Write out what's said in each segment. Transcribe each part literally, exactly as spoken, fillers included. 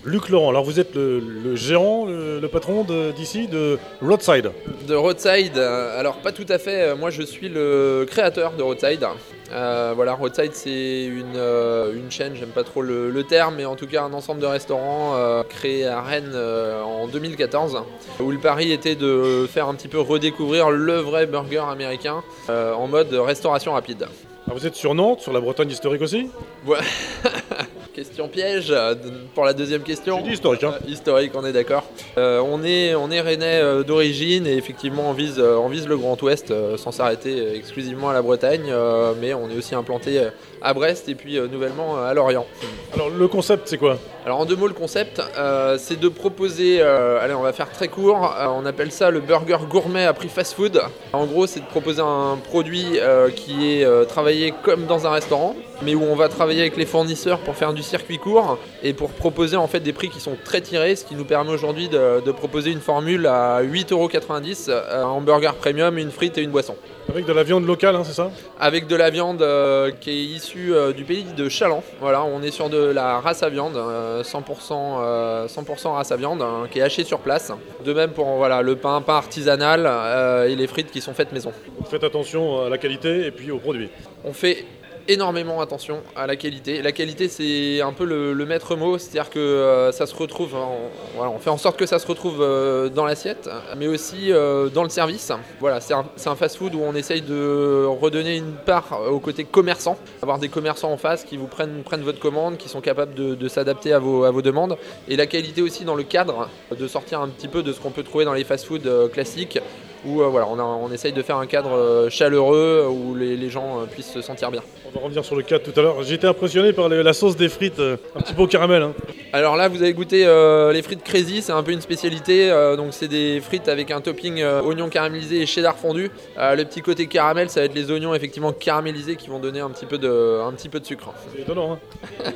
Luc Laurent, alors vous êtes le, le gérant, le, le patron de- d'ici, de Roadside. De Roadside, euh, alors pas tout à fait, moi je suis le créateur de Roadside. Euh, voilà, Roadside c'est une, euh, une chaîne, j'aime pas trop le, le terme, mais en tout cas un ensemble de restaurants euh, créé à Rennes euh, en deux mille quatorze, où le pari était de faire un petit peu redécouvrir le vrai burger américain euh, en mode restauration rapide. Alors vous êtes sur Nantes, sur la Bretagne historique aussi. Ouais. Question piège euh, pour la deuxième question. J'ai dit historique, hein. Euh, historique, on est d'accord. Euh, on est, on est rennais euh, d'origine et effectivement on vise, euh, on vise le Grand Ouest euh, sans s'arrêter euh, exclusivement à la Bretagne, euh, mais on est aussi implanté euh, à Brest et puis euh, nouvellement euh, à Lorient. Alors le concept c'est quoi? Alors en deux mots, le concept, euh, c'est de proposer, euh, allez on va faire très court, euh, on appelle ça le burger gourmet à prix fast-food. En gros c'est de proposer un produit euh, qui est euh, travaillé comme dans un restaurant, mais où on va travailler avec les fournisseurs pour faire du circuit court et pour proposer en fait des prix qui sont très tirés, ce qui nous permet aujourd'hui de, de proposer une formule à huit euros quatre-vingt-dix, un hamburger premium, une frite et une boisson. Avec de la viande locale, hein, c'est ça? Avec de la viande euh, qui est issue euh, du pays de Chaland. Voilà, on est sur de la race à viande, euh, cent pour cent, euh, cent pour cent race à viande, hein, qui est hachée sur place. De même pour voilà, le pain, pain artisanal euh, et les frites qui sont faites maison. Vous faites attention à la qualité et puis aux produits. On fait énormément attention à la qualité. La qualité, c'est un peu le, le maître mot, c'est-à-dire que euh, ça se retrouve, on, voilà, on fait en sorte que ça se retrouve euh, dans l'assiette, mais aussi euh, dans le service. Voilà, c'est un, c'est un fast-food où on essaye de redonner une part au côté commerçant, avoir des commerçants en face qui vous prennent, prennent votre commande, qui sont capables de, de s'adapter à vos, à vos demandes, et la qualité aussi dans le cadre, de sortir un petit peu de ce qu'on peut trouver dans les fast-food euh, classiques, où euh, voilà, on, a, on essaye de faire un cadre euh, chaleureux où les, les gens euh, puissent se sentir bien. On va revenir sur le cadre tout à l'heure. J'ai été impressionné par les- la sauce des frites, euh, un petit peu au caramel. Hein. Alors là, vous avez goûté euh, les frites Crazy, c'est un peu une spécialité. euh, donc c'est des frites avec un topping euh, oignon caramélisé et cheddar fondu. Euh, le petit côté caramel, ça va être les oignons effectivement caramélisés qui vont donner un petit peu de, un petit peu de sucre. C'est étonnant. Hein.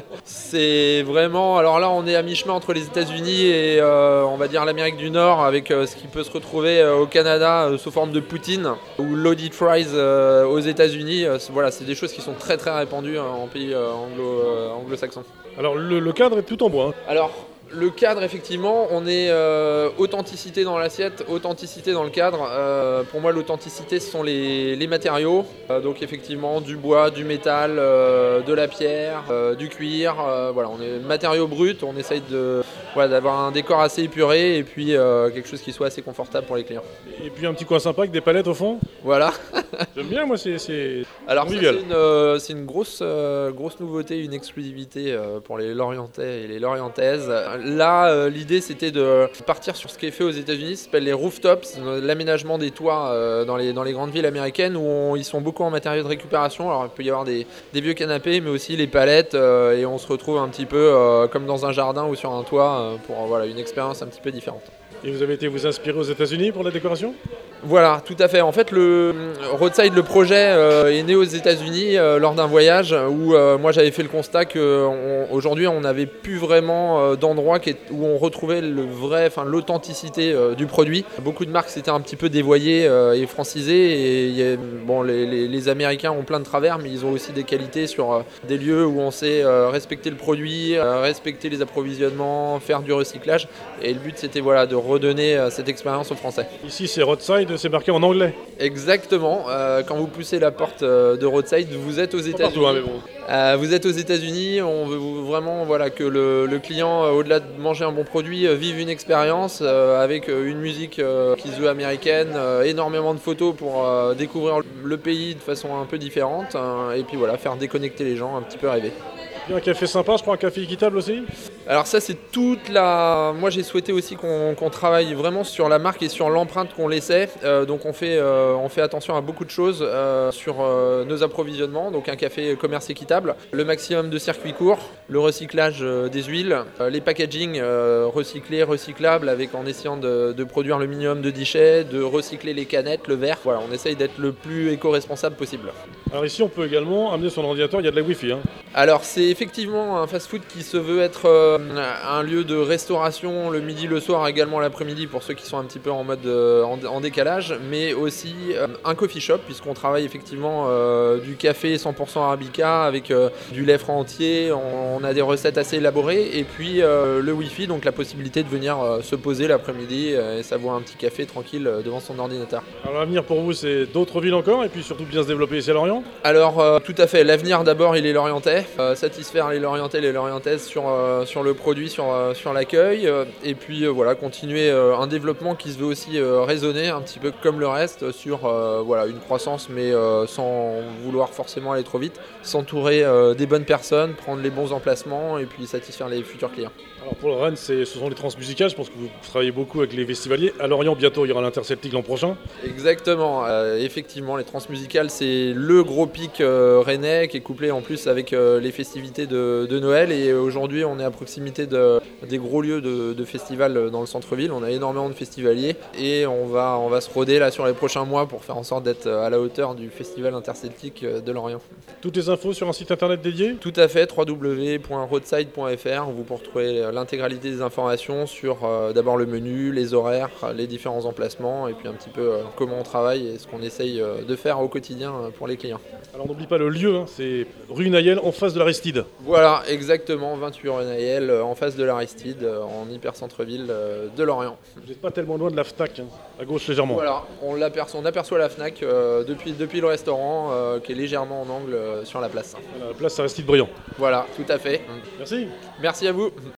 C'est vraiment, alors là, on est à mi-chemin entre les États-Unis et euh, on va dire l'Amérique du Nord, avec euh, ce qui peut se retrouver euh, au Canada euh, sous forme de poutine ou loaded fries euh, aux États-Unis. Euh, c'est- voilà, c'est des choses qui sont très très répandues euh, en pays euh, anglo, euh, anglo-saxons. Alors le, le cadre est tout en bois. Hein. Alors, le cadre, effectivement, on est euh, authenticité dans l'assiette, authenticité dans le cadre. Euh, pour moi, l'authenticité, ce sont les, les matériaux. Euh, donc, effectivement, du bois, du métal, euh, de la pierre, euh, du cuir. Euh, voilà, on est matériaux bruts. On essaye de, voilà, d'avoir un décor assez épuré et puis euh, quelque chose qui soit assez confortable pour les clients. Et puis un petit coin sympa avec des palettes au fond. Voilà. J'aime bien, moi, c'est... c'est... Alors, ça, convivial. c'est une, euh, c'est une grosse, euh, grosse nouveauté, une exclusivité euh, pour les Lorientais et les Lorientaises. Là, euh, l'idée, c'était de partir sur ce qui est fait aux États-Unis, ça s'appelle les rooftops, l'aménagement des toits euh, dans, les, dans les grandes villes américaines où on- ils sont beaucoup en matériaux de récupération. Alors, il peut y avoir des, des vieux canapés, mais aussi les palettes, euh, et on se retrouve un petit peu euh, comme dans un jardin ou sur un toit euh, pour euh, voilà, une expérience un petit peu différente. Et vous avez été vous inspirer aux États-Unis pour la décoration? Voilà, tout à fait. En fait, le Roadside, le projet euh, est né aux États-Unis euh, lors d'un voyage où euh, moi j'avais fait le constat qu'aujourd'hui on n'avait plus vraiment euh, d'endroits qui est- où on retrouvait le vrai, enfin l'authenticité euh, du produit. Beaucoup de marques s'étaient un petit peu dévoyées euh, et francisées. Et il y a- bon, les, les- les Américains ont plein de travers, mais ils ont aussi des qualités sur euh, des lieux où on sait euh, respecter le produit, euh, respecter les approvisionnements, faire du recyclage. Et le but c'était voilà de redonner euh, cette expérience aux Français. Ici, c'est Roadside, c'est marqué en anglais. Exactement. Euh, quand vous poussez la porte euh, de Roadside, vous êtes aux Pas États-Unis. partout, hein, mais bon. Euh, vous êtes aux États-Unis. On veut vous- vraiment voilà que le, le client, euh, au-delà de manger un bon produit, euh, vive une expérience euh, avec euh, une musique euh, qui se veut américaine, euh, énormément de photos pour euh, découvrir le pays de façon un peu différente, hein, et puis voilà, faire déconnecter les gens, un petit peu rêver. Puis un café sympa, je crois, un café équitable aussi. Alors ça c'est toute la... Moi j'ai souhaité aussi qu'on qu'on travaille vraiment sur la marque et sur l'empreinte qu'on laissait. Euh, donc on fait, euh, on fait attention à beaucoup de choses euh, sur euh, nos approvisionnements. Donc un café commerce équitable, le maximum de circuits courts, le recyclage euh, des huiles, euh, les packaging euh, recyclés, recyclables avec en essayant de, de produire le minimum de déchets, de recycler les canettes, le verre. Voilà, on essaye d'être le plus éco-responsable possible. Alors ici, on peut également amener son ordinateur, il y a de la Wi-Fi. Hein. Alors c'est effectivement un fast-food qui se veut être euh, un lieu de restauration le midi, le soir, également l'après-midi pour ceux qui sont un petit peu en mode euh, en, en décalage, mais aussi euh, un coffee shop puisqu'on travaille effectivement euh, du café cent pour cent arabica avec euh, du lait franc entier, on, on a des recettes assez élaborées et puis euh, le wifi, donc la possibilité de venir euh, se poser l'après-midi euh, et savourer un petit café tranquille euh, devant son ordinateur. Alors l'avenir pour vous, c'est d'autres villes encore et puis surtout bien se développer ici à Lorient? Alors euh, tout à fait, l'avenir d'abord il est lorientais, euh, satisfaire les lorientais, les lorientaises sur, euh, sur le produit, sur, euh, sur l'accueil euh, et puis euh, voilà, continuer euh, un développement qui se veut aussi euh, raisonner un petit peu comme le reste sur euh, voilà, une croissance mais euh, sans vouloir forcément aller trop vite, s'entourer euh, des bonnes personnes, prendre les bons emplacements et puis satisfaire les futurs clients. Alors pour le Rennes, c'est, ce sont les transmusicales, je pense que vous travaillez beaucoup avec les festivaliers. À Lorient, bientôt, il y aura l'Interceltique l'an prochain. Exactement, euh, effectivement, les transmusicales, c'est le gros pic euh, rennais qui est couplé en plus avec euh, les festivités de, de Noël. Et aujourd'hui, on est à proximité de, des gros lieux de, de festivals dans le centre-ville. On a énormément de festivaliers et on va, on va se roder là sur les prochains mois pour faire en sorte d'être à la hauteur du festival interceltique de Lorient. Toutes les infos sur un site internet dédié? Tout à fait, w w w point roadside point f r. Vous pourrez retrouver l'intégralité des informations sur euh, d'abord le menu, les horaires, les différents emplacements et puis un petit peu euh, comment on travaille et ce qu'on essaye euh, de faire au quotidien euh, pour les clients. Alors n'oublie pas le lieu, hein, c'est rue Nayel en face de l'Aristide. Voilà, exactement, vingt-huit rue Nayel, euh, en face de l'Aristide, euh, en hyper centre-ville euh, de Lorient. Vous n'êtes pas tellement loin de la Fnac, hein, à gauche légèrement. Voilà, on, l'aperçoit, on aperçoit la Fnac euh, depuis, depuis le restaurant euh, qui est légèrement en angle euh, sur la place. Voilà, la place Aristide Briand. Voilà, tout à fait. Merci. Merci à vous.